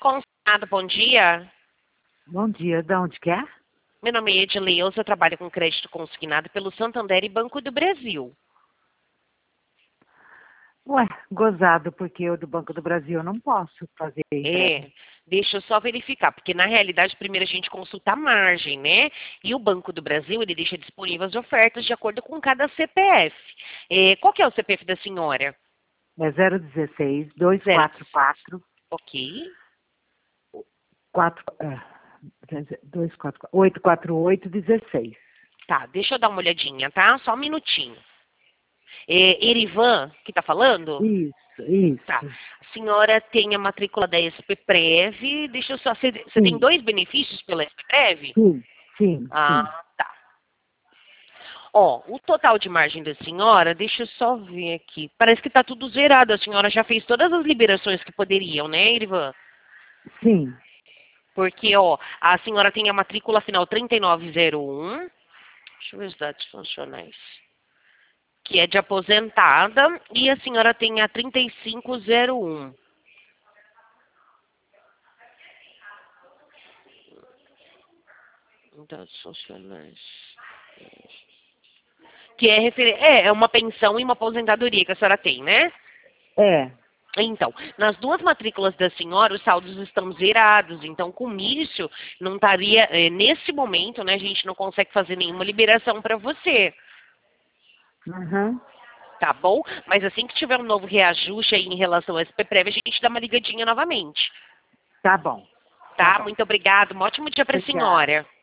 Consignado, bom dia. Bom dia, de onde que é? Meu nome é Edileuza, eu trabalho com crédito consignado pelo Santander e Banco do Brasil. Ué, gozado, porque eu do Banco do Brasil não posso fazer entrega. Deixa eu só verificar, porque na realidade primeiro a gente consulta a margem, né? E o Banco do Brasil, ele deixa disponíveis as ofertas de acordo com cada CPF. Qual que é o CPF da senhora? É 016 Zero. 244 Ok. 4, 244 848 16. Tá, deixa eu dar uma olhadinha, tá? Só um minutinho. Erivan, que tá falando? Isso, Tá. isso. A senhora tem a matrícula da SPPrev. Deixa eu só. Você tem Sim, dois benefícios pela SPPrev? sim, sim, sim. Ah, tá. Ó, o total de margem da senhora, deixa eu só ver aqui. Parece que tá tudo zerado. A senhora já fez todas as liberações que poderiam, né, Erivan? Sim. Porque, ó, a senhora tem a matrícula final 3901. Deixa eu ver os dados funcionais. Que é de aposentada. E a senhora tem a 3501. Dados funcionais. Que é uma pensão e uma aposentadoria que a senhora tem, né? É. Então, nas duas matrículas da senhora, os saldos estão zerados. Então, com isso, não estaria, nesse momento, né, a gente não consegue fazer nenhuma liberação para você, Uhum. tá bom? Mas assim que tiver um novo reajuste aí em relação ao SPPrev, a gente dá uma ligadinha novamente, Tá bom, tá tá? bom. Muito obrigada, um ótimo dia para a Obrigada. senhora.